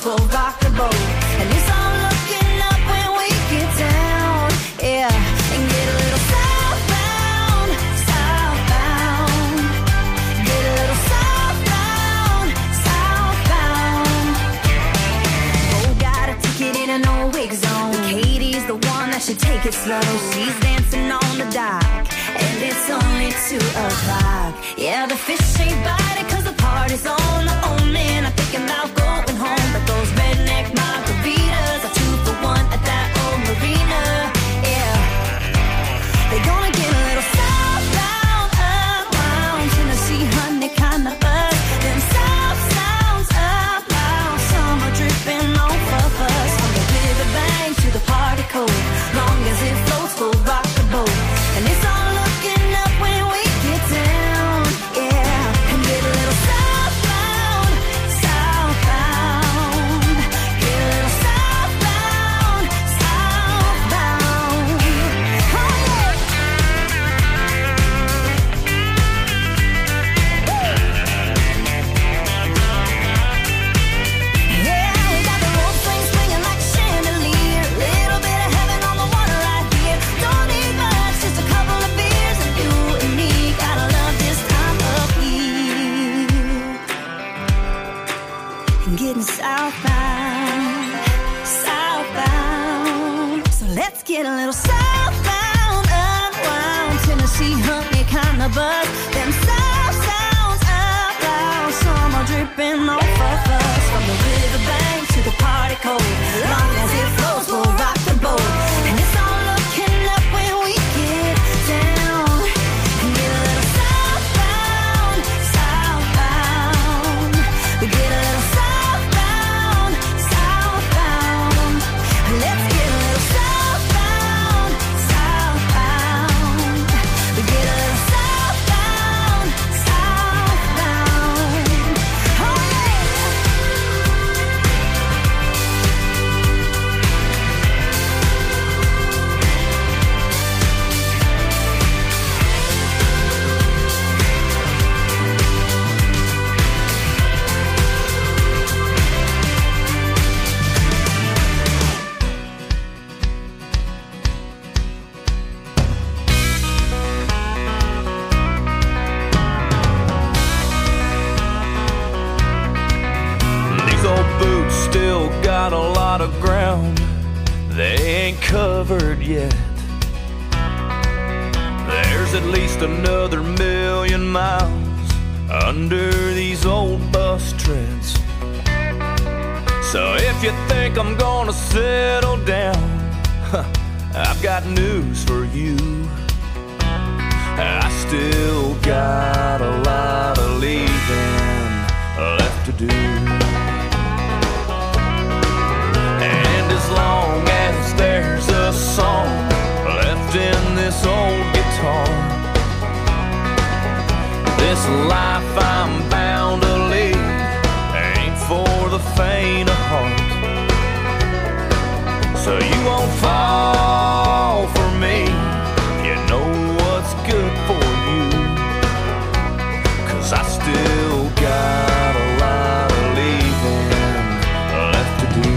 floats will rock the boat. And it's all looking up when we get down, yeah. And get a little southbound, southbound. Get a little southbound, southbound. Oh, got a ticket in an old wig zone. Katie's the one that should take it slow. She's dancing on the dock, and it's only 2 o'clock. Yeah, the fish ain't biting 'cause the party's on. The old man, I'm thinking about going home, but those redneck margaritas are 2 for 1 at that old marina. Yeah, they're gonna get a little southbound, around Tennessee, honey, kinda buzz. Them south sounds up loud, summer dripping off of us. From the riverbank to the party cove, long as it floats, we'll rock the boat. And it's all looking up when we get down, yeah. And get a little southbound, southbound. Get a little southbound, southbound. Oh, yeah. Yeah, we got the rope swing swinging like a chandelier. Little bit of heaven on the water right here. Don't need much, just a couple of beers, and you and me gotta love this time of year. And getting southbound, southbound. So let's get a little southbound, unwound. Tennessee, honey, kinda buzz. Them south sounds up loud, summer dripping off of us. From the riverbank to the party cove, long as it flows, we'll rock the boat. And it's all looking up when we get down. And get a little southbound, southbound. We get a little southbound, southbound. Let's get a little southbound, southbound. We get a little southbound, southbound. Oh yeah. These old boots still got a lot of ground they ain't covered yet. There's at least another 1,000,000 miles under these old bus treads. So if you think I'm gonna settle down, I've got news for you. I still got a lot of leaving left to do. And as long as there's a song left in this old guitar, this life I'm bound to lead ain't for the faint of heart. So you won't fall for me, you know what's good for you. 'Cause I still got a lot of leaving left to do.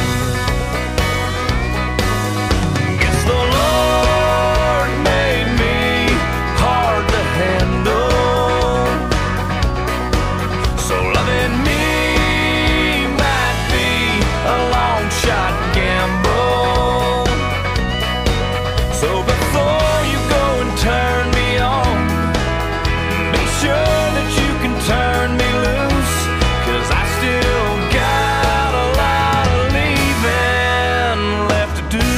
Guess the Lord made me hard to handle, so loving me might be a long shot gamble. So before you go and turn me on, be sure that you can turn me loose. 'Cause I still got a lot of leaving left to do.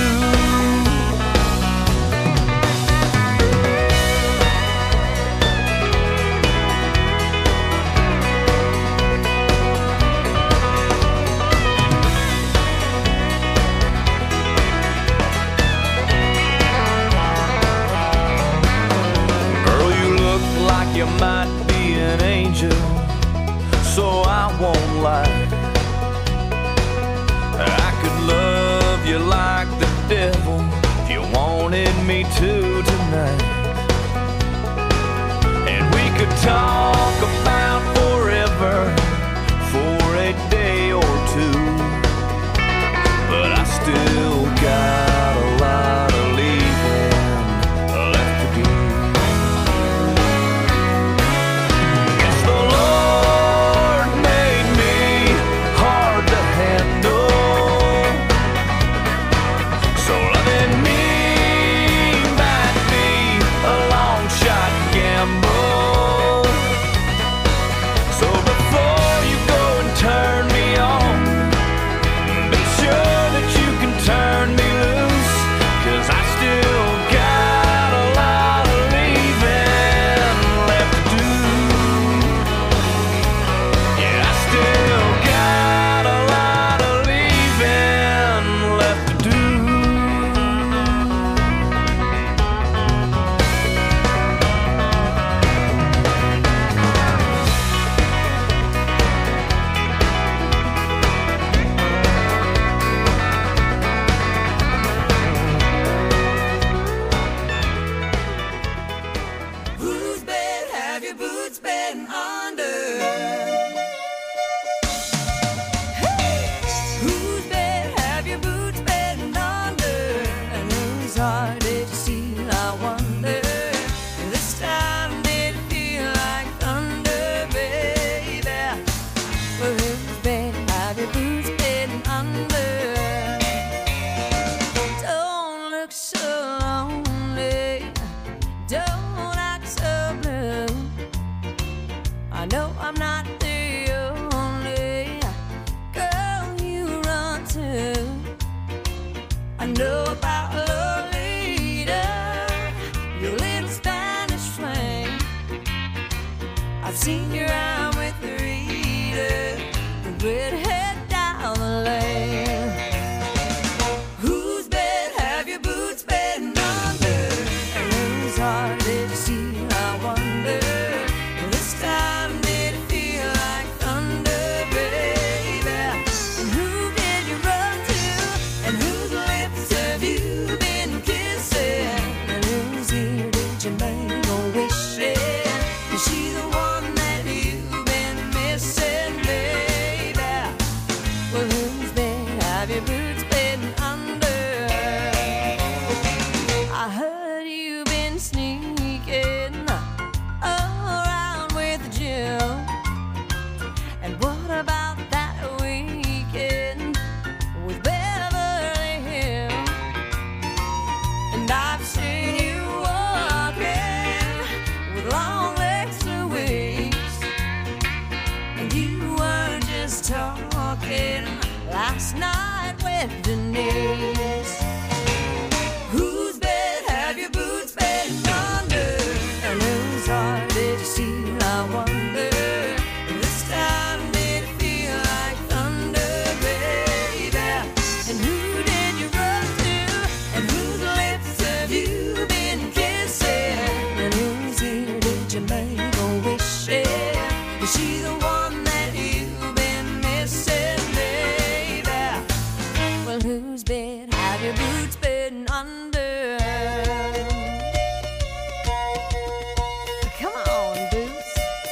Girl, you look like you might be an angel, so I won't lie. I could love you like the devil if you wanted me to tonight. And we could talk about forever for a day or two. seen you around with the reader, the redhead down the lane. Whose bed have your boots been under? And whose heart did you see? I wonder. This time did it feel like thunder, baby? And who did you run to? And whose lips have you been kissing? And whose ear did you make a wish in? Is she the one that you've been missing, baby? Well, whose bed have your boots been under? I heard you've been sneaking around with Jim. And what about that weekend with Beverly Hills? And I've seen you walking with long legs to waist. And you weren't just talking last night with Denise. Whose bed have your boots been under? And whose heart did you steal? I wonder. This time did it feel like thunder, baby? And who did you run to? And whose lips have you been kissing? And whose ear did you make a wish in? Is she the one that you've been missing, baby? Well, whose bed have your boots been under? Come on, boots.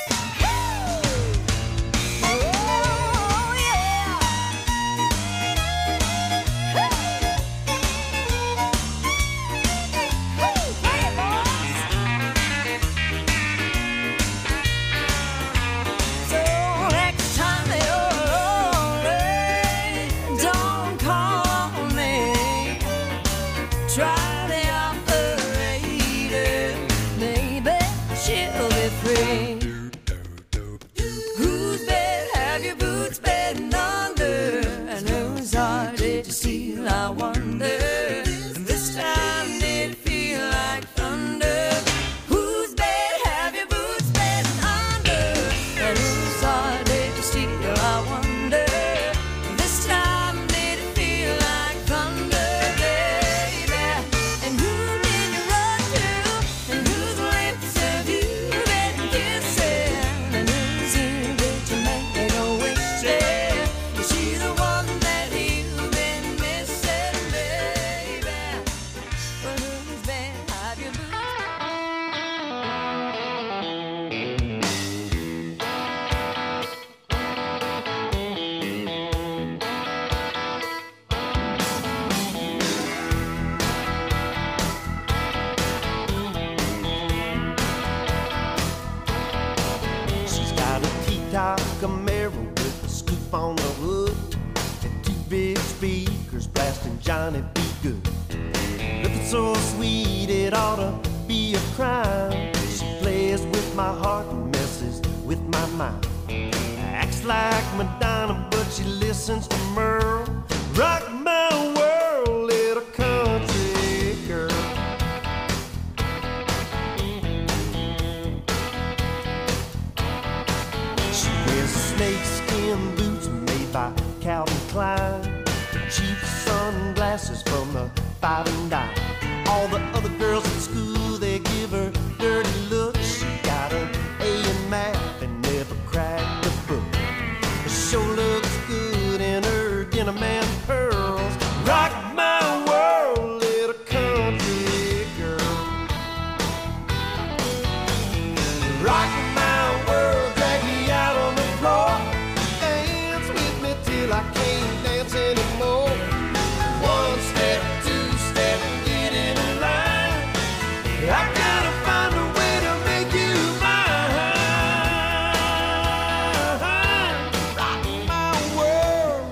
Oh, yeah. Hey, boys. So next time you're lonely, don't call me. Try the operator, maybe she'll be free. Whose bed have your boots been under? And whose heart did you steal? I wonder. And this time did it feel like thunder? Whose bed have your boots been under? And whose heart did you steal? I wonder. This time did it feel like thunder, baby? And who did you run to? And whose lips have you been kissing? And whose ear did you make a wish in? Is she the one that you've been missing, baby? Well, whose bed have your boots? She's got a T-top Camaro with a scoop on the hood and two big speakers blasting Johnny B. Good. Looking so sweet it ought to be a crime. She plays with my heart and messes with my mind. Acts like Madonna, but she listens to Merle. Rock my world, little country girl. She wears snakeskin boots made by Calvin Klein, cheap sunglasses from the Five and Dime. All the other girls at school, they give her dirty looks. She got an A in math and never cracked a book. She sure looks good in her denim and pearls. Rock my world, little country girl. Rock my world, drag me out on the floor. Dance with me till I can't dance anymore. One step, two step, get in a line. I gotta find a way to make you mine. Rock my world.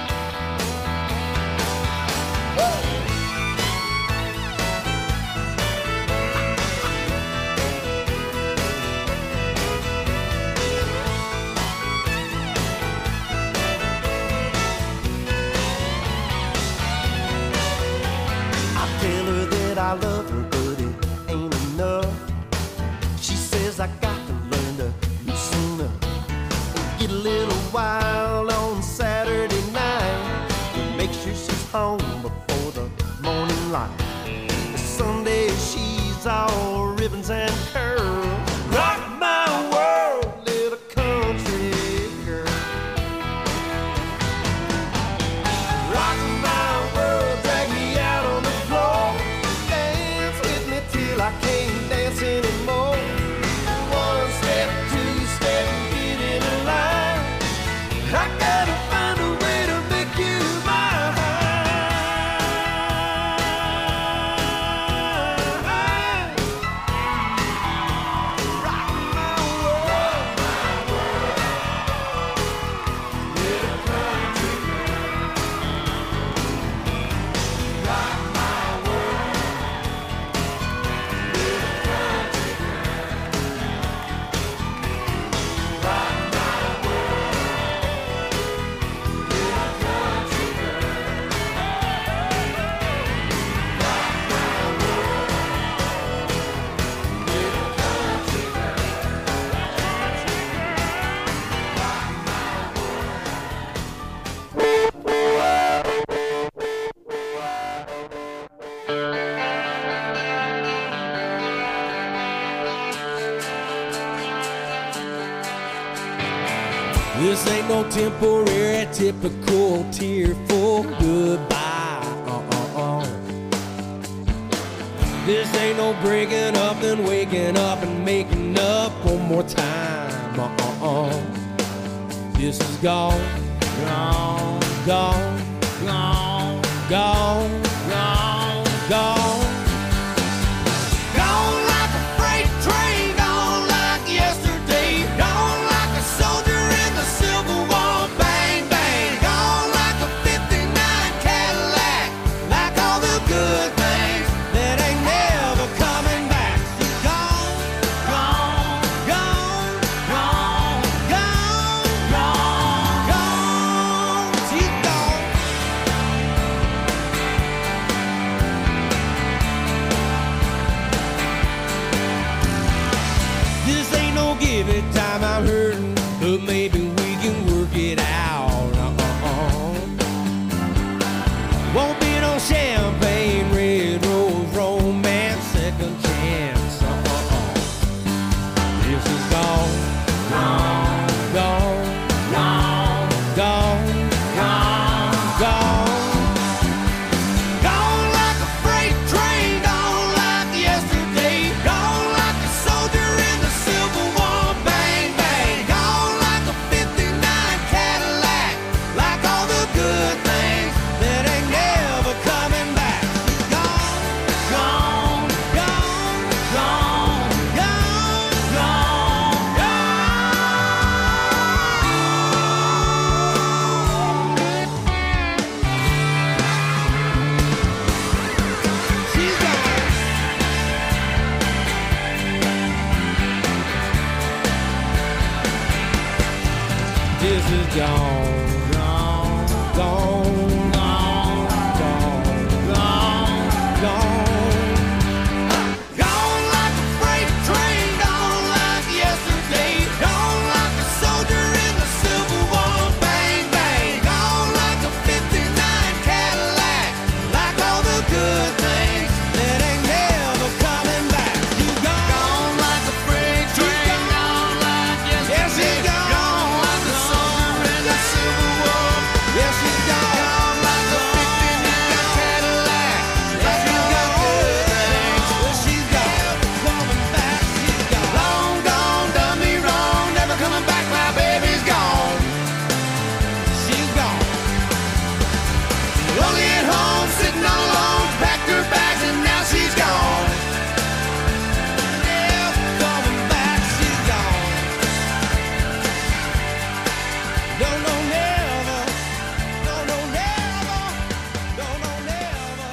I love her, but it ain't enough. She says I got to learn to loosen home before the morning light. Sunday she's all ribbons and curls. Rock my world, little country girl. Rock my world, drag me out on the floor. Dance with me till I can't dance anymore. One step, two step, get in a line. I gotta find a way to make you mine. Rock my world, little country girl. Rock my world, little country girl. Rock my world, little country girl. Rock my world, little country girl. This ain't no temporary, typical tearful goodbye. This ain't no breaking up and waking up and making up one more time. This is gone, gone, gone, gone, gone, gone, gone. Gone like a freight train, gone like yesterday, gone like a soldier in the Civil War. Bang, bang, gone like a 59 Cadillac, like all the good things that ain't never coming back. She's gone, gone, gone, gone, gone, gone, gone. She's gone. This ain't no give it time, I'm hurting, but maybe we can work it out. Won't be no champagne, red rose, romance, second chance. This is gone, gone, gone, gone, gone, gone, gone. Gone like a freight train, gone like yesterday, gone like a soldier in the Civil War. Bang, bang, gone like a 59 Cadillac, like all the good things that ain't never coming back. Gone, gone, gone, gone, gone, gone, gone. She's gone. This is gone, gone, gone, gone, gone, gone, gone. Gone like a freight train, gone like yesterday, gone like a soldier in the Civil War. Bang, bang, gone like a 59 Cadillac, like all the good things that ain't never coming back. You gone like a freight train, gone like yesterday, gone like a soldier in the Civil War. Yes, she's gone. Gone like a 59 Cadillac, like all the good things. Well, she's gone, coming back, she's gone. Long gone, done me wrong, never coming back, my baby's gone. She's gone. Lonely at home, sitting all alone, packed her bags and now she's gone. Never coming back, she's gone. No, no, never. No, no, never. No, no, never.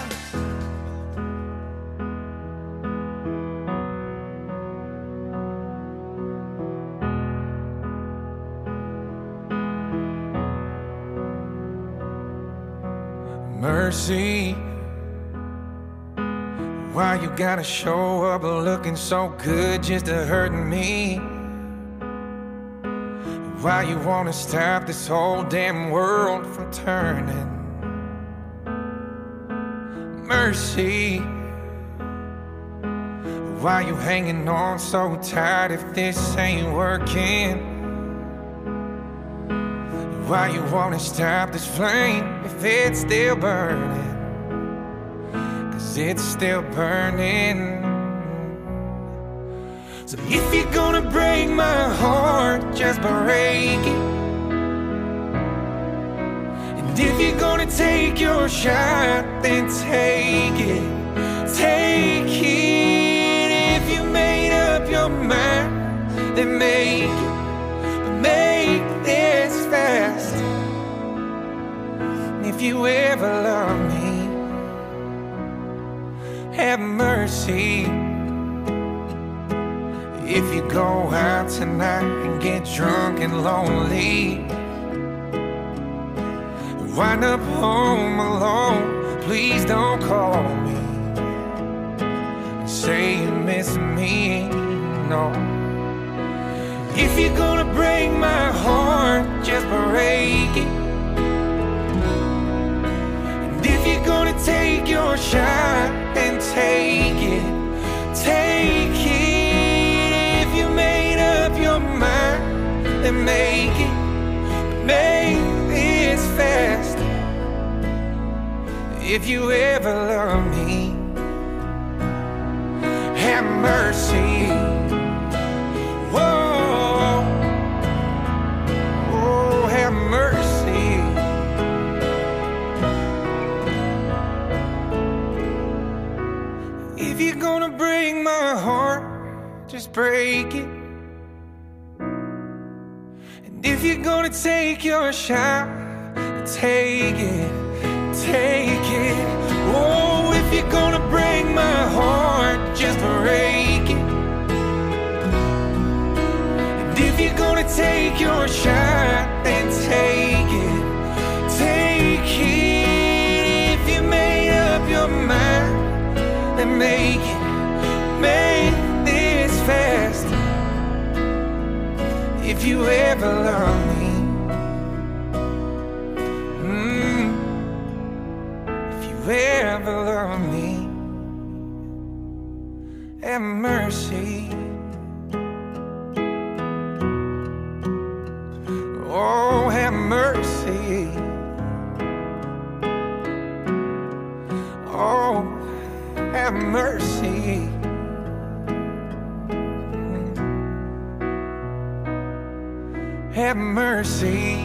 Mercy, why you gotta show up looking so good just to hurt me? Why you wanna stop this whole damn world from turning? mercy. Why you hanging on so tight if this ain't working? Why you wanna stop this flame if it's still burning? 'Cause it's still burning. So if you're gonna break my heart, just break it. And if you're gonna take your shot, then take it. Take it. If you made up your mind, then make it. But make this fast. And if you ever love me, have mercy. If you go out tonight and get drunk and lonely, wind up home alone, please don't call me and say you miss me, no. If you're gonna break my heart, just break it. And if you're gonna take your shot, then take it. Take it. If you made up your mind, then make it. Make this fast. If you ever love me, have mercy. Whoa, oh, have mercy. If you're gonna break my heart, just break it. And if you're gonna take your shot, take it, take it. Oh, if you're gonna break my heart, just break it. And if you're gonna take your shot, then take it, take it. If you made up your mind, then make it, make this fast. If you ever love me, if you ever love me, have mercy. Oh, have mercy. Oh, have mercy. Have mercy.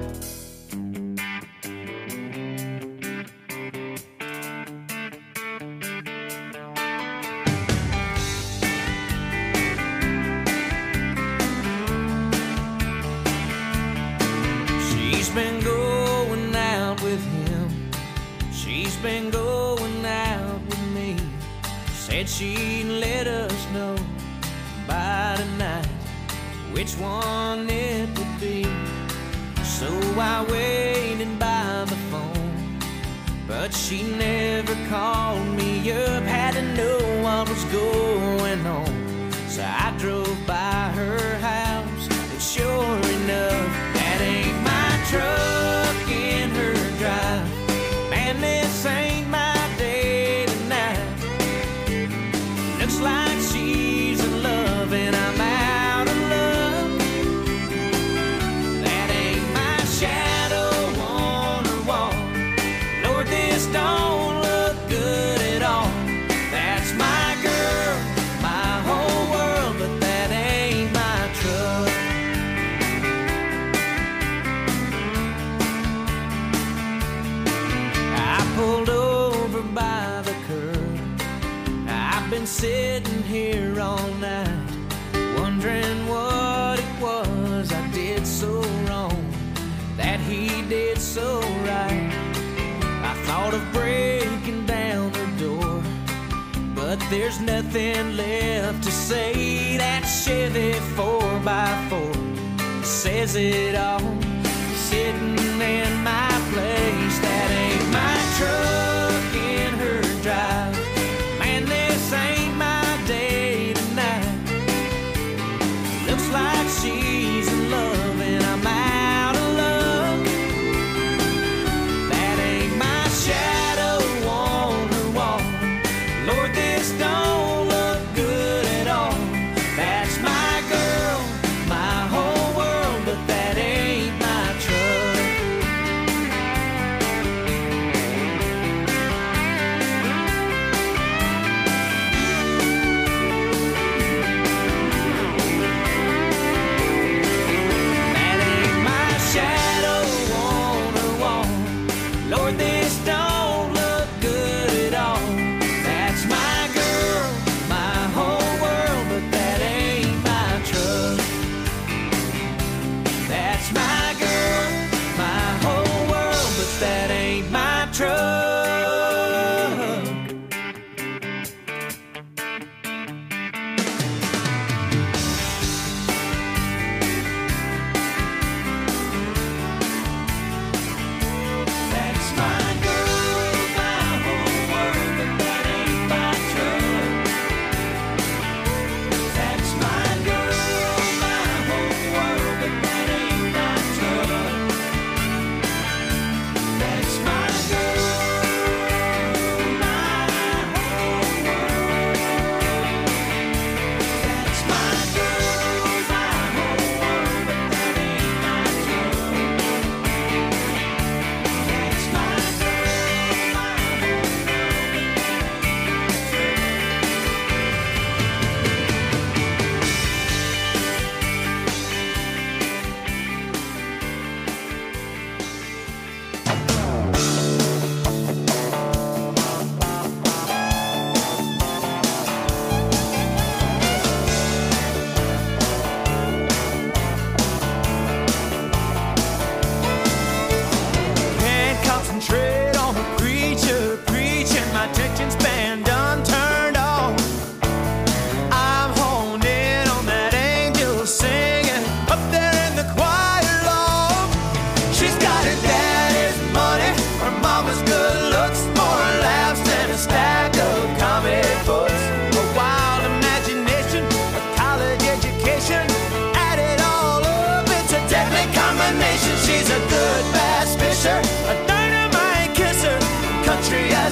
She's been going out with him. She's been going out with me. Said she'd let us know by tonight which one it would be. So I waited by the phone, but she never called me up. Had to know what was going on, so I drove by her house, and sure enough, that ain't my truck in her drive. Man, this ain't my day tonight. Looks like she's in love and I'm out of love. That ain't my shadow on her wall. Lord, this don't look good at all. That's my girl, my whole world, but that ain't my truck. I pulled over by the curb. I've been sitting here all night, wondering what it was I did so wrong, that he did so right. I thought of breaking down the door, but there's nothing left to say. That Chevy 4x4 says it all, sitting in my place. That ain't my truck in her drive. Man, this ain't my day tonight. Looks like she's in love and I'm out of love. That ain't my shadow on her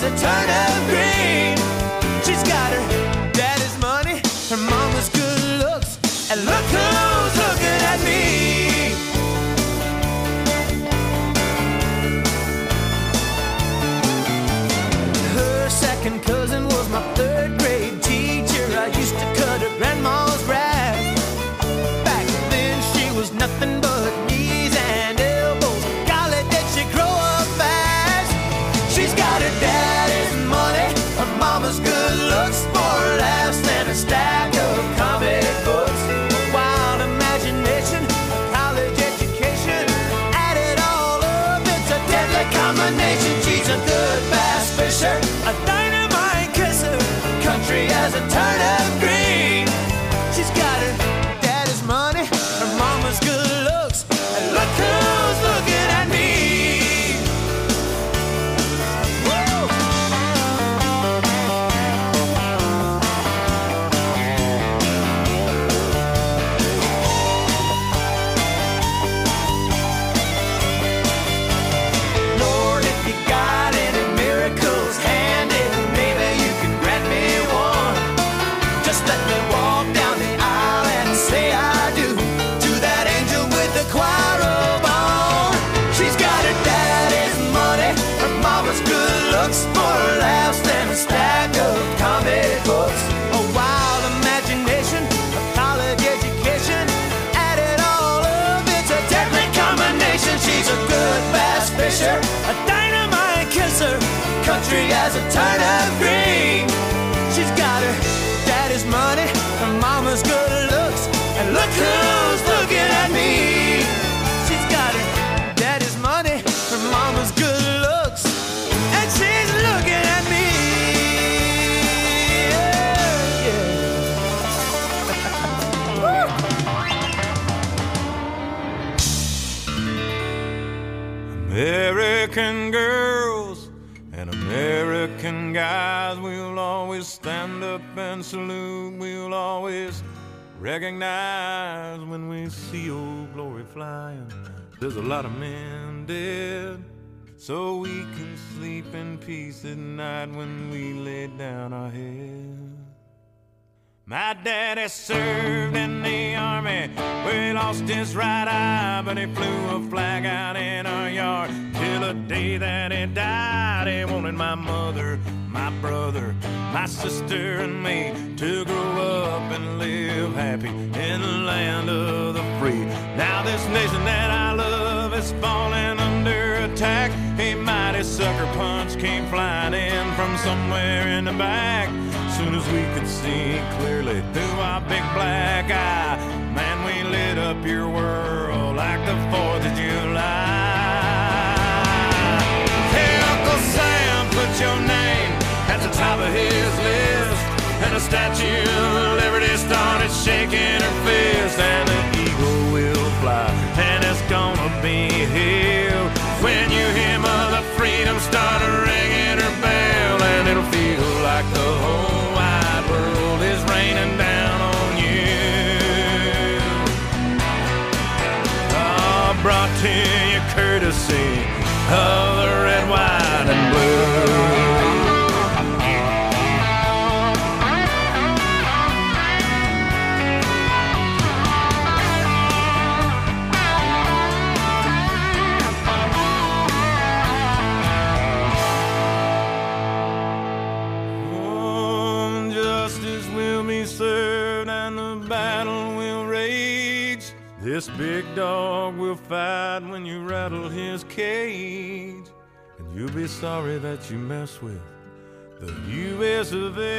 a turnip green. She's got her daddy's money, her mama's good looks, and look who's looking at me. Her second cousin was my third grade teacher. I used to cut her grandma's grass. Back then she was nothing but knees and elbows. Golly, did she grow up fast. She's got her daddy's money, her mama's good looks, more laughs than a stack of comic books. A wild imagination, a college education, add it all up, it's a deadly combination. She's a good bass fisher, a dynamite kisser, country as a turnip green. She's got her daddy's money, her mama's good looks, and look who's looking at me. Woo! Lord, if you got any miracles handy, maybe you can grant me one. Just let me walk down the aisle and say I do to that angel with the choir robe on. She's got her daddy's money, her mama's good looks, more laughs than a stack of comic books. A wild imagination, a college education, add it all up, it's a deadly combination. She's a good bass fisher, a dynamite kisser, country as a turnip green. She's got her daddy's money, her mama's good looks, and look who's looking at me. She's got her daddy's money, her mama's good looks, and she's looking at me. Yeah, yeah. American girls and American guys, we'll always stand up and salute. We'll always recognize when we see old glory flying. There's a lot of men dead, so we can sleep in peace at night when we lay down our head. My daddy served in the army, where he lost his right eye, but he flew a flag out in our yard till the day that he died. He wanted my mother, my brother, my sister, and me to grow up and live happy in the land of the free. Now this nation that I love is falling under attack. A mighty sucker punch came flying in from somewhere in the back. Soon as we could see clearly through our big black eye, man, we lit up your world like the 4th of July. Hey, Uncle Sam, put your name at the top of his list, and the Statue of Liberty started shaking her fist, and the eagle will fly, and it's gonna be here when you hear Mother Freedom start ringing her bell, and it'll feel like the whole wide world is raining down on you. Oh, brought to you courtesy of the red, white, and blue. Served and the battle will rage. This big dog will fight when you rattle his cage, and you'll be sorry that you mess with the U.S. of A.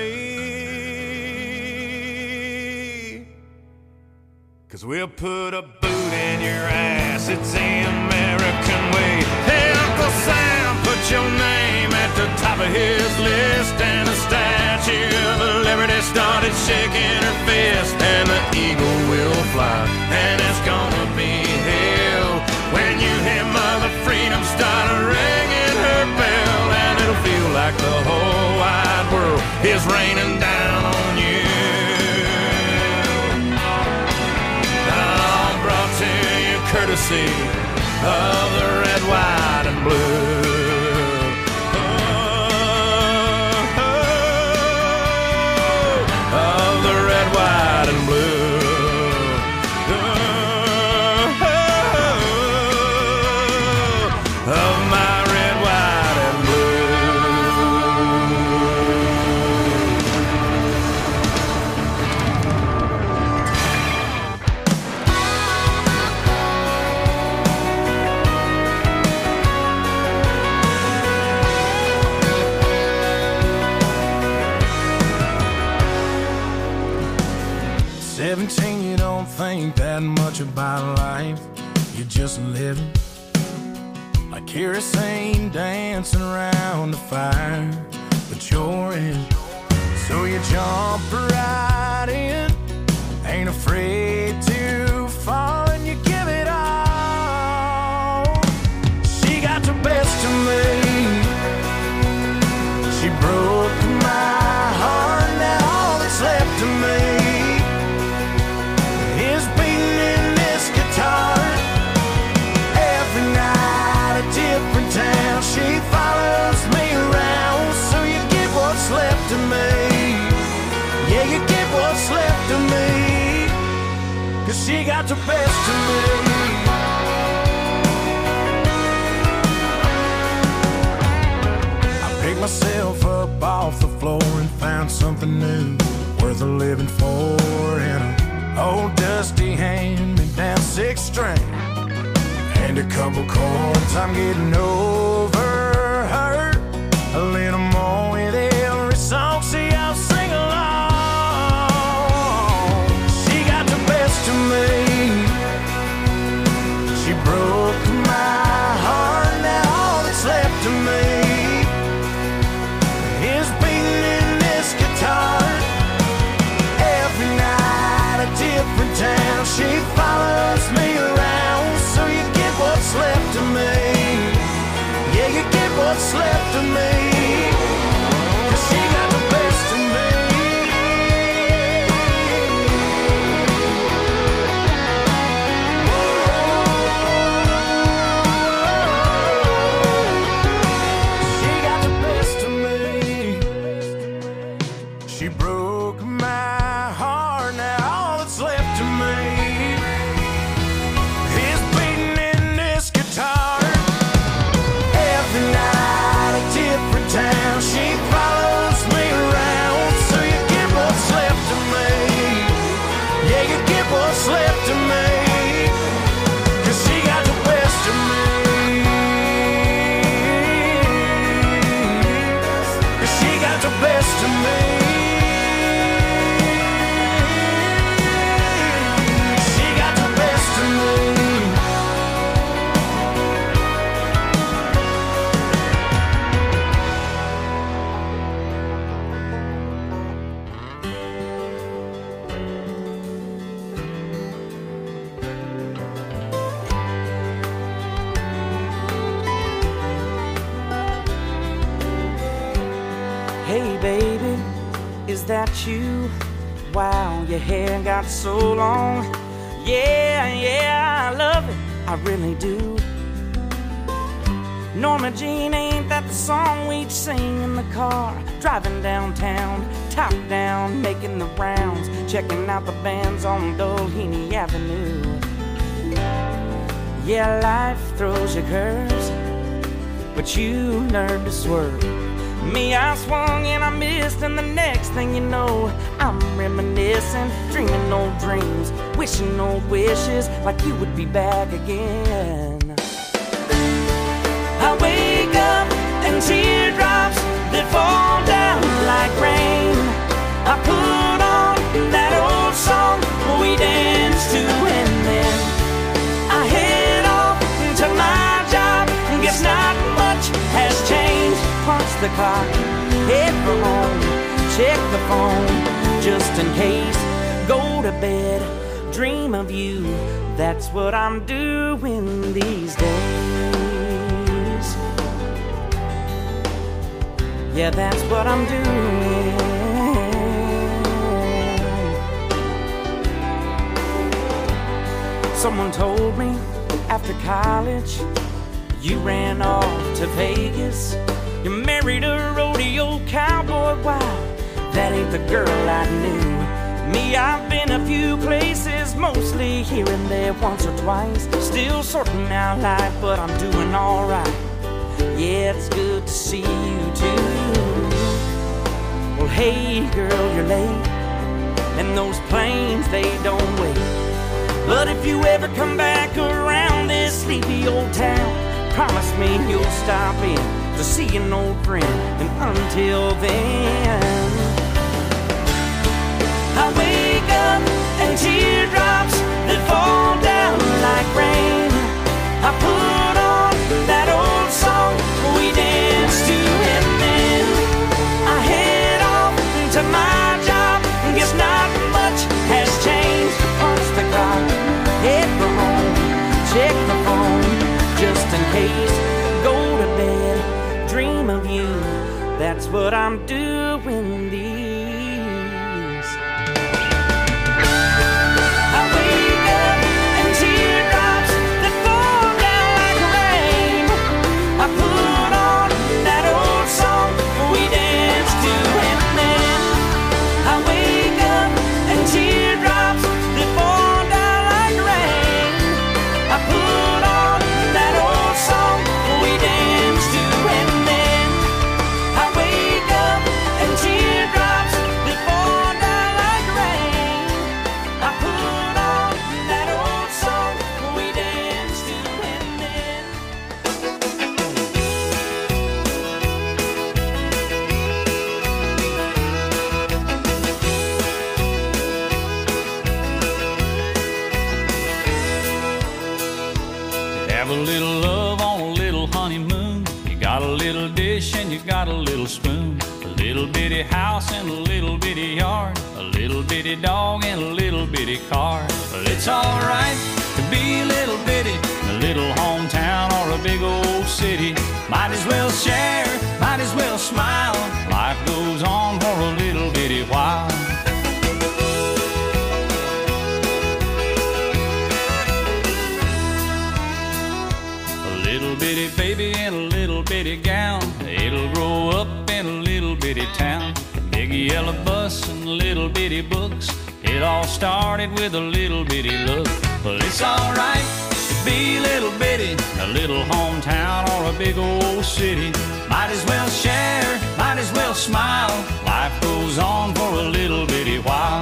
'Cause we'll put a boot in your ass, it's the American way. Hey, Uncle Sam, put your name at the top of his list, and the Statue of Liberty started shaking her fist, and the eagle will fly, and it's gonna be hell when you hear Mother Freedom start ringing her bell, and it'll feel like the whole wide world is raining down on you. All brought to you courtesy of the red, white, and blue. Oh, 17, you don't think that much about life. You're just living like kerosene dancing around the fire, but you're in. So you jump right in, ain't afraid to fall, and you give it all. She got the best of me. She broke my heart, now all that's left of me is beating in this guitar. Every night a different town, she follows me around. So you get what's left of me. Yeah, you get what's left of me, 'cause she got the best of me. I picked myself up off the floor and found something new, worth a living for, in an old dusty hand-me-down 6-string and a couple chords. I'm getting over her a little more with every song. See, I'll sing along. She got the best of me. She broke my heart, now all that's left of me is beating in this guitar. Every night a different town, she follows me around. So you get what's left of me. Yeah, you get what's left of me, 'cause she got the best of me. She got the best of me. She broke my heart, now all that's left of me is beating in this guitar. Every night a different town, she follows me around. So you get what's left of me. Yeah, you get what's left of me, 'cause she got the best of me. 'Cause she got the best of me. She got the best of me. Hey baby, is that you? Wow, your hair got so long. Yeah, I love it, I really do. Norma Jean, ain't that the song we'd sing in the car? Driving downtown, top down, making the rounds, checking out the bands on Doheny Avenue. Yeah, life throws you curves, but you learn to swerve. Me, I swung and I missed, and the next thing you know, I'm reminiscing, dreaming old dreams, wishing old wishes, like you would be back again. I wake up and teardrops that fall down like rain. I put on that old song we danced to, and then I head off to my job. Guess not much has changed. Punch the clock, head for home, check the phone just in case. Go to bed, dream of you. That's what I'm doing these days. Yeah, that's what I'm doing. Someone told me after college you ran off to Vegas. You married a rodeo cowboy. Wow, that ain't the girl I knew. Me, I've been a few places, mostly here and there, once or twice. Still sorting out life, but I'm doing alright. Yeah, it's good to see you too. Well, hey girl, you're late, and those planes, they don't wait. But if you ever come back around this sleepy old town, promise me you'll stop in to see an old friend. And until then, I wake up and teardrops that fall down like rain. I put on that old song we danced to, and then I head off to my job. Guess not much has changed. Punch the clock, head for home, check the phone just in case. Go to bed, dream of you. That's what I'm doing these. I wake up and teardrops that fall down like rain. I put on that old song we danced to, and then I wake up and teardrops that fall down like rain. I put on that old song we danced to, and then I wake up and teardrops that fall down like rain. I put on that old song we danced to, and then Have a little love on a little honeymoon. You got a little dish and you got a little spoon. A little bitty house and a little bitty yard. A little bitty dog and a little bitty car. But it's alright to be a little bitty in a little hometown or a big old city. Might as well share, might as well smile. Life goes on for a little bitty while. A little bitty baby in a little bitty gown. It'll grow up in a little bitty town. Big yellow bus and little bitty books. It all started with a little bitty look. Well, it's alright to be a little bitty in a little hometown or a big old city. Might as well share, might as well smile. Life goes on for a little bitty while.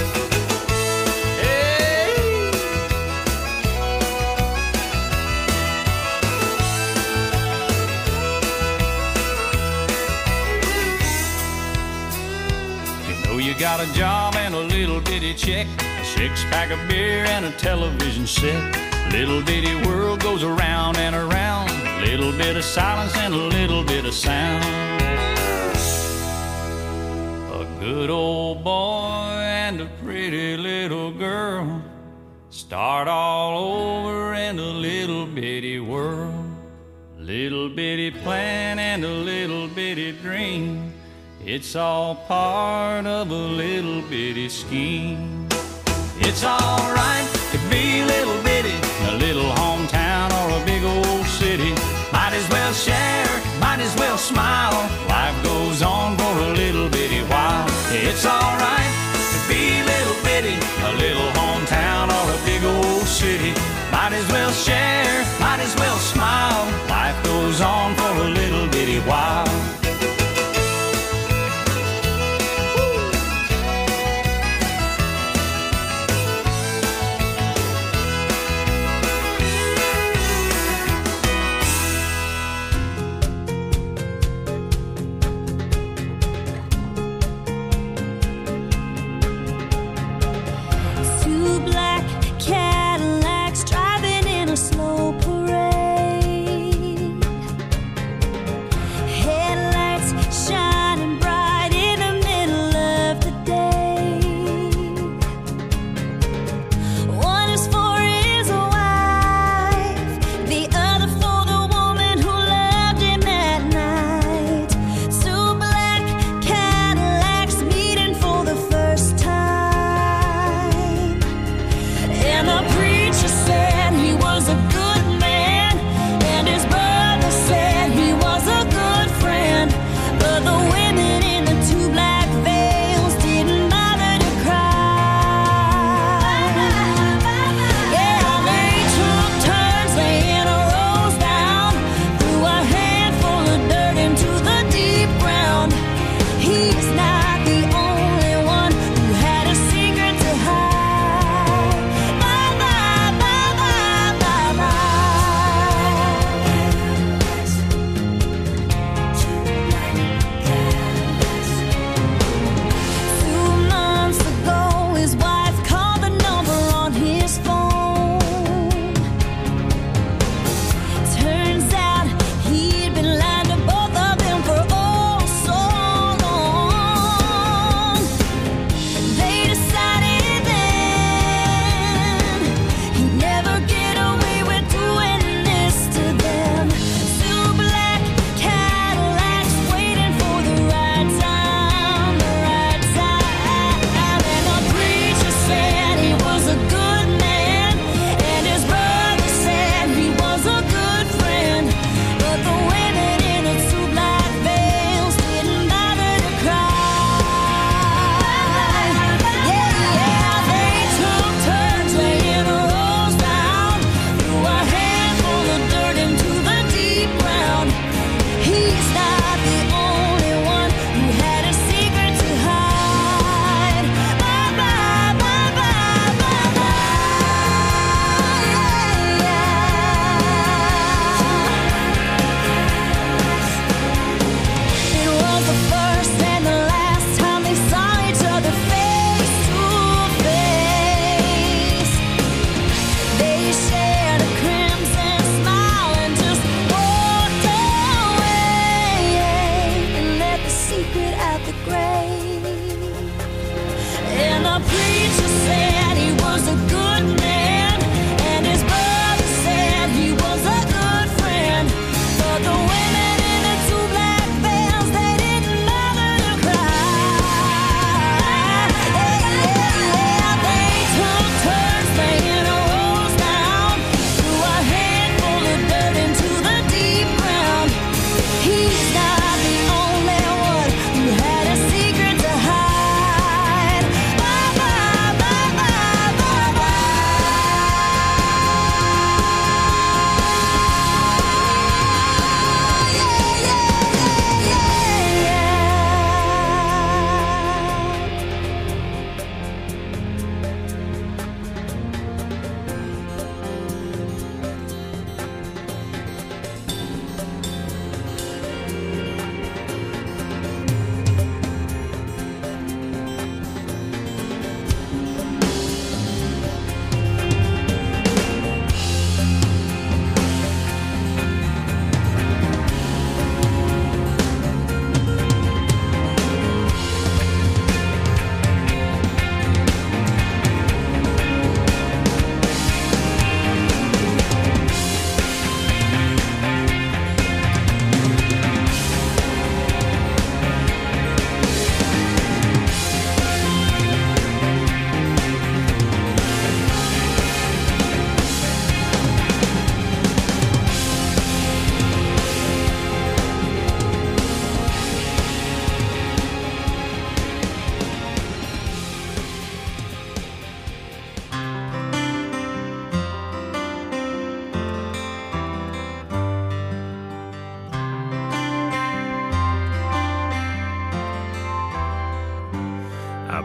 You got a job and a little bitty check, a six-pack of beer and a television set. Little bitty world goes around and around. Little bit of silence and a little bit of sound. A good old boy and a pretty little girl start all over in a little bitty world. Little bitty plan and a little bitty dream. It's all part of a little bitty scheme. It's alright to be a little bitty in a little hometown or a big old city. Might as well share, might as well smile. Life goes on for a little bitty while. It's alright to be a little bitty in a little hometown or a big old city. Might as well share, might as well smile. Life goes on for a little bitty while. Two black Cadillacs driving in a slow parade.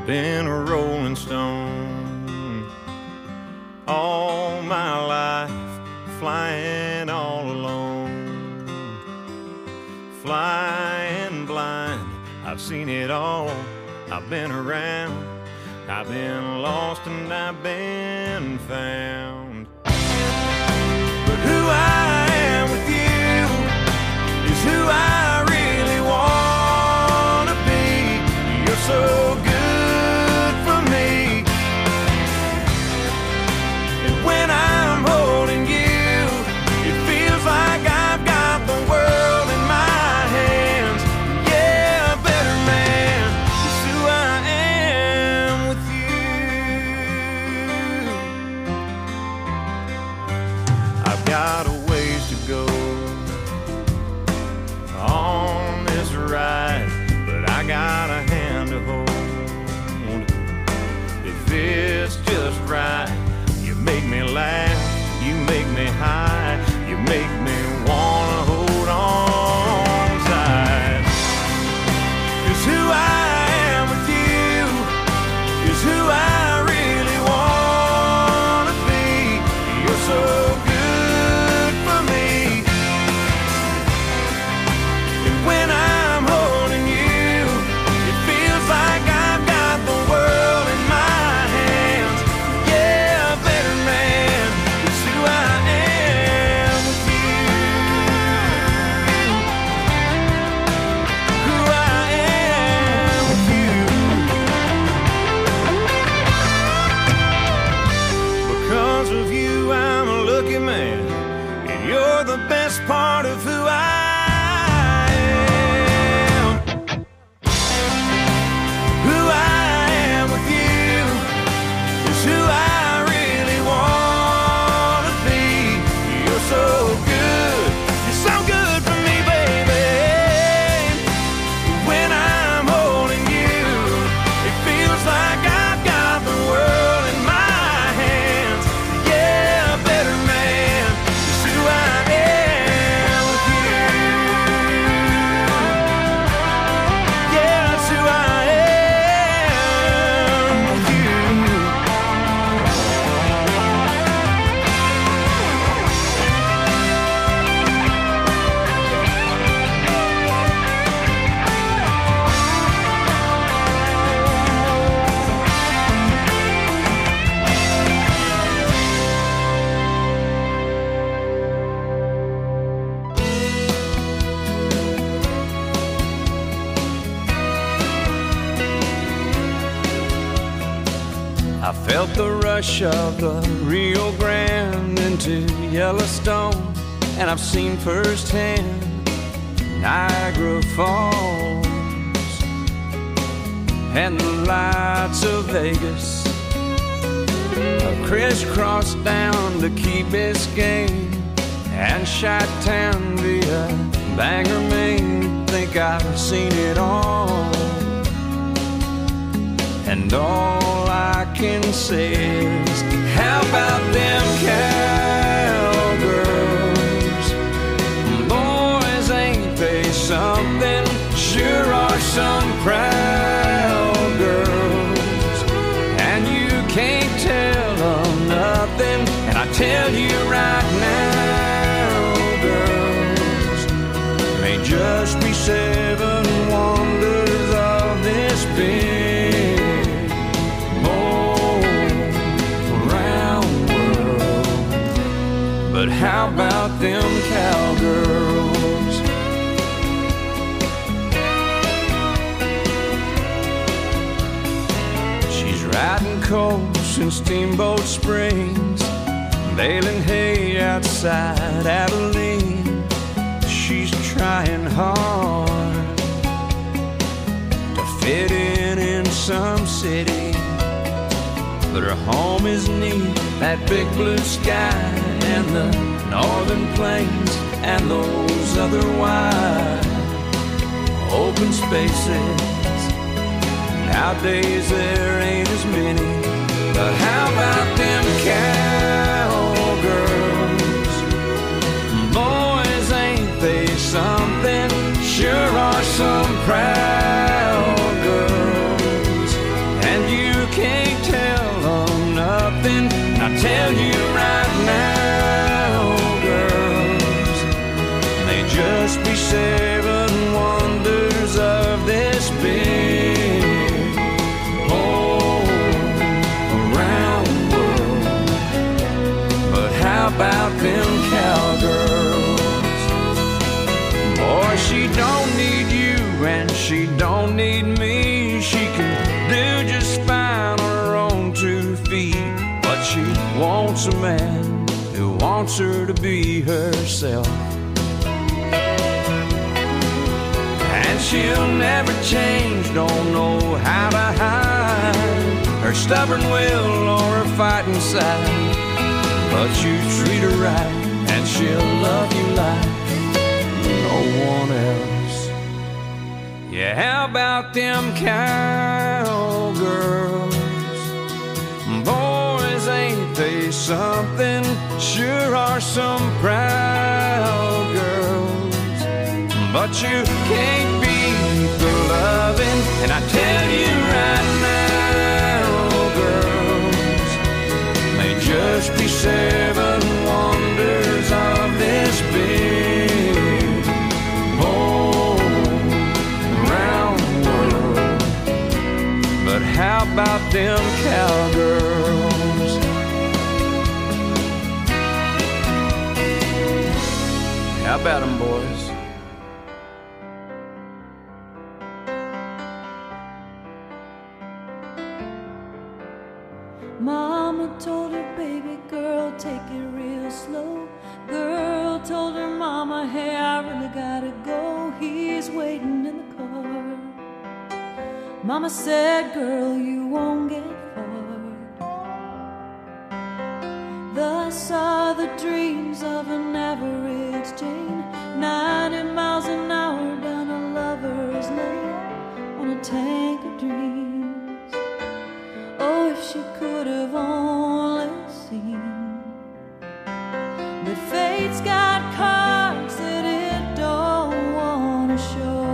been a rolling stone all my life, flying all alone, flying blind. I've seen it all, I've been around, I've been lost and I've been found. But who I am with you is who I really want to be. You're so good for me, and when I'm holding you, it feels like I've got the world in my hands. Yeah, a better man is who I am with you. I've got a ways to go on this ride, but I got a hand to hold. If it's just right, you make me laugh, you make me high, you make me wanna hold on tight. 'Cause who I am with you is who I really wanna be. You're so good for me, and when I'm holding you, it feels like I've got the world in my hands. Yeah, a better man is who I am with you. Who I am with you. Because of you, I'm a lucky man, and you're the best part of who I am. Who I am with you is who I really want to be. You're so good, you're so good for me, baby. When I'm holding you, it feels like I've got the world in my hands. Yeah, a better man is who I am with you. Yeah, that's who I am with you. I felt the rush of the Rio Grande into Yellowstone, and I've seen firsthand Niagara Falls and the lights of Vegas. I've crisscrossed down to Key Biscayne and Chi-Town via Bangor, Maine. Think I've seen it all, and all I can say is, how about them cowgirls? Boys, ain't they something? Sure are some proud girls, and you can't tell them nothing. And I tell you right now, girls, may just be 7 wonders of this big round world. But how about them cowgirls? She's riding coast in Steamboat Springs, baling hay outside Abilene. She's trying hard to fit in some city, but her home is neat, that big blue sky and the northern plains and those other wide open spaces. Nowadays there ain't as many, but how about them cowgirls? Boys, ain't they something? Sure are some proud girls, and tell you right now, girls, may just be 7 wonders of this big whole around world. But how about them cowgirls? Boy, she don't need you and she don't need me. She can do just fine on her own 2 feet. But she wants a man who wants her to be herself. And she'll never change, don't know how to hide her stubborn will or her fighting side. But you treat her right and she'll love you like no one else. Yeah, how about them cowgirls? Boys, ain't they something? Sure are some proud girls. But you can't beat the loving. And I tell you right now, girls, may just be 7 wonders of this big whole round world. But how about them cowgirls? How about them, boys? Mama told her baby girl, take it real slow. Girl told her mama, hey, I really gotta go. He's waiting in the car. Mama said, girl, you won't get far. Thus are the dreams of an average Jane, 90 miles an hour down a lover's lane on a tank of dreams. Oh, if she could have only seen that fate's got cards that it don't want to show,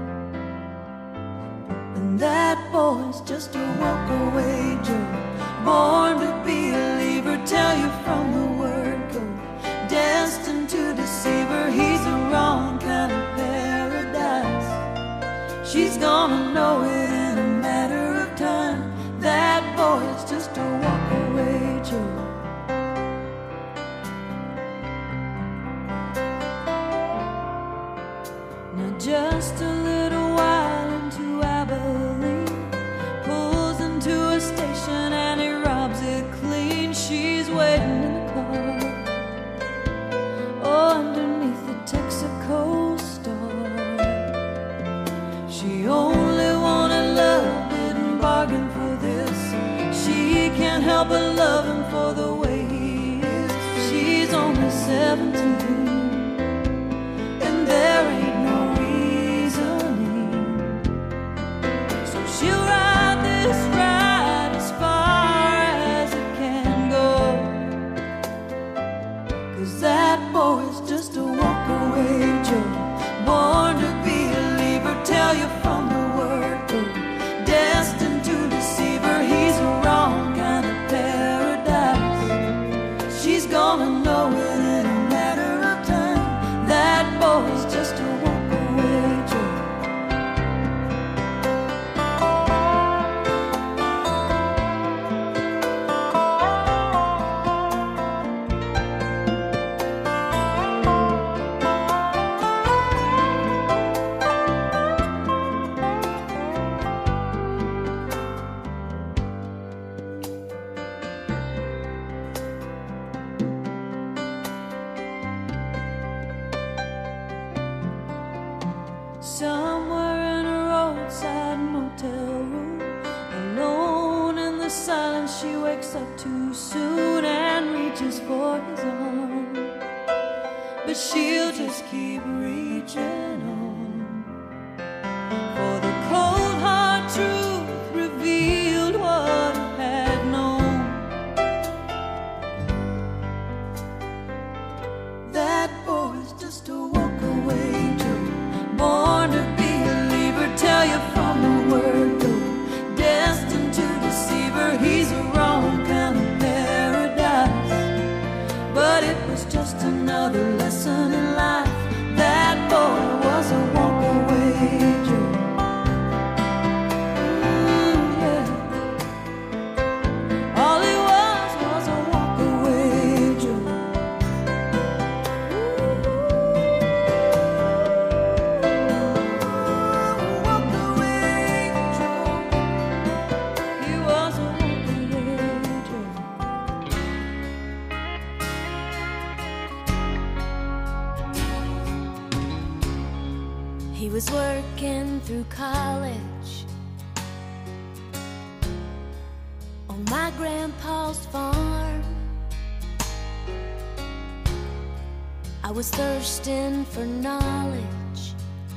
and that boy's just a walk-away Joe, born to be a believer. Tell you from the word go, destined to deceive her. He's the wrong kind of paradise. She's gonna know it in a matter of time. That boy's just a walk-away Joe. Now just a little while into Abilene, pulls into a station and he robs it clean. She's waiting in the car, oh, underneath the Texaco star. She only wanted love, didn't bargain for this. She can't help but love him for the way he is. She's only 17, and there ain't no reasoning. So she'll ride this ride as far as it can go, 'cause that boy's just a walk-away Joe, born to be a believer. Tell you from the word go, destined to deceive her. He's a wrong kind of paradise. She's gonna know it in a matter of time. That boy's just a walk-away Joe. Somewhere in a roadside motel room, alone in the silence, she wakes up too soon and reaches for his arm. But she'll just keep reaching on, for the cold hard truth revealed what he had known. That boy's just a walk-away Joe, born to be a believer. Tell you from the word go, destined to deceive her. He's a wrong kind of paradise. working through college on my grandpa's farm. I was thirsting for knowledge,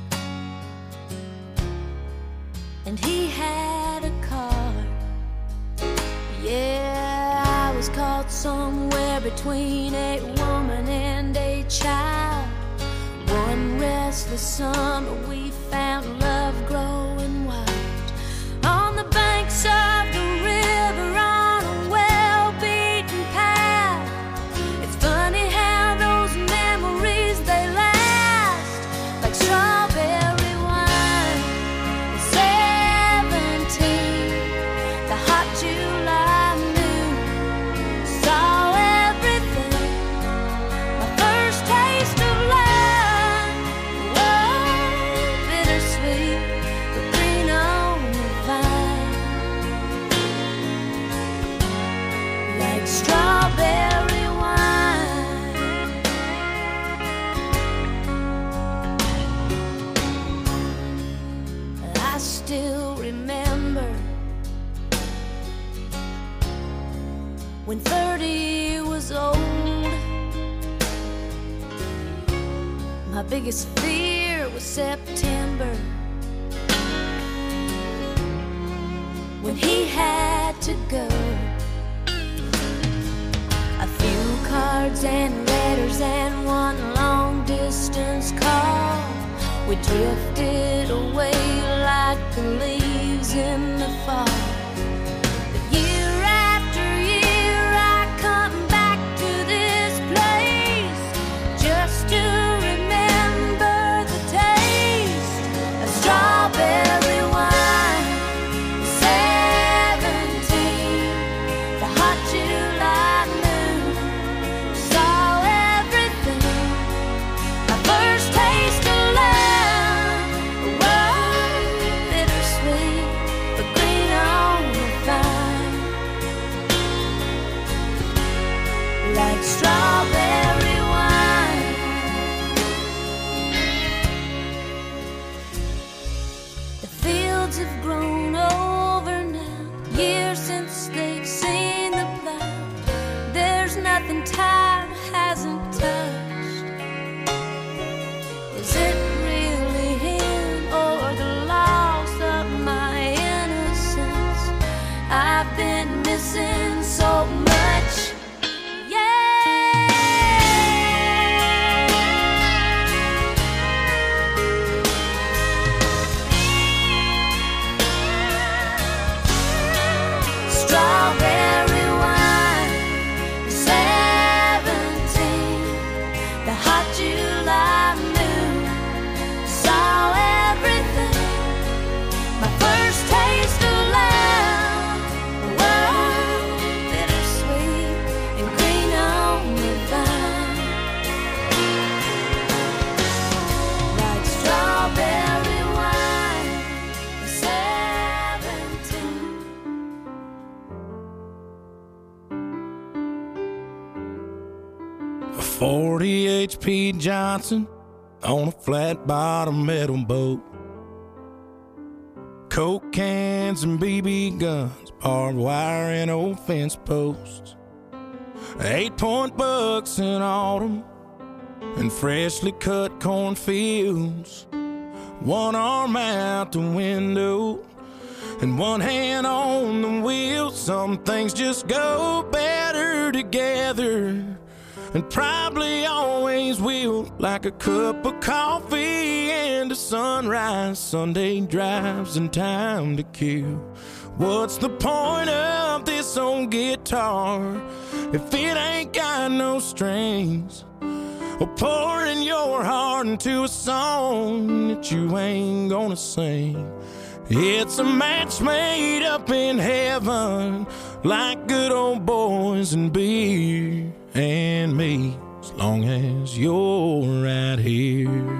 and he had a car. Yeah, I was caught somewhere between a woman and a child. One restless summer we found love growing wild on the banks of the river on a well-beaten path. It's funny how those memories, they last like strawberry wine. At 17, the hot July noon, saw everything. My first taste of love. Strawberry wine. I still remember when 30 was old. My biggest fear was September, when he had to go. Cards and letters and one long distance call. We drifted away like the leaves in the fall. But year after year I come back to this place just to remember the taste of strawberry wine. 17, the hot July. Like strawberry wine. The fields have grown over now, years since they've seen the plow. There's nothing time hasn't touched. Is it really him or the loss of my innocence? I've been missing so much. Strawberry wine, 17, the hot July moon, saw everything. My first taste of love, whoa, bittersweet and green on the vine. Like strawberry wine, 17. 40 H.P. Johnson on a flat-bottom metal boat. Coke cans and BB guns, barbed wire and old fence posts. 8-point bucks in autumn and freshly cut cornfields. One arm out the window and one hand on the wheel. Some things just go better together, and probably always will. Like a cup of coffee and a sunrise, Sunday drives and time to kill. What's the point of this old guitar if it ain't got no strings? Or pouring your heart into a song that you ain't gonna sing. It's a match made up in heaven, like good old boys and beer and me, as long as you're right here.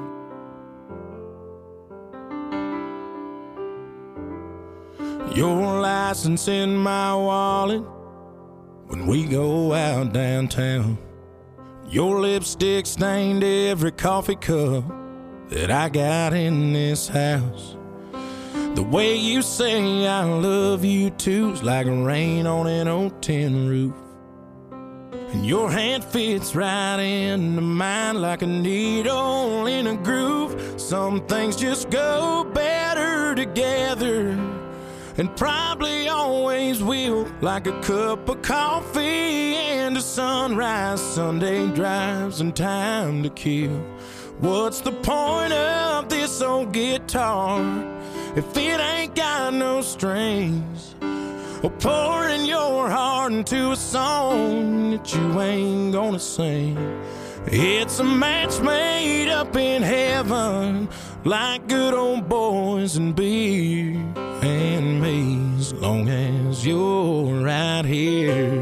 Your license in my wallet when we go out downtown. Your lipstick stained every coffee cup that I got in this house. The way you say I love you too's like rain on an old tin roof. And your hand fits right into mine like a needle in a groove. Some things just go better together, and probably always will, like a cup of coffee and a sunrise, Sunday drives, and time to kill. What's the point of this old guitar if it ain't got no strings? Or pouring your heart into a song that you ain't gonna sing. It's a match made up in heaven, like good old boys and beer and me, as long as you're right here.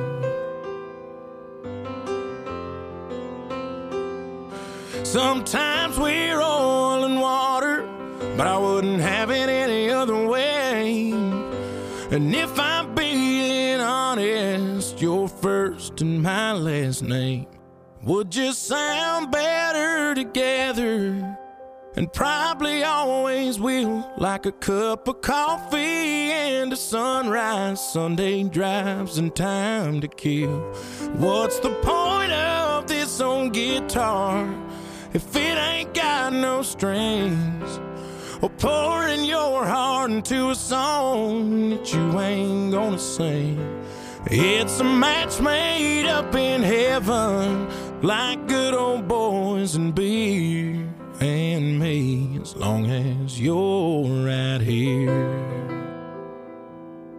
Sometimes we're oil and water, but I wouldn't have it any other way. And if I'm being honest, your first and my last name would just sound better together, and probably always will, like a cup of coffee and a sunrise, Sunday drives, and time to kill. What's the point of this old guitar if it ain't got no strings? Or pouring your heart into a song that you ain't gonna sing. It's a match made up in heaven, like good old boys and beer and me, as long as you're right here.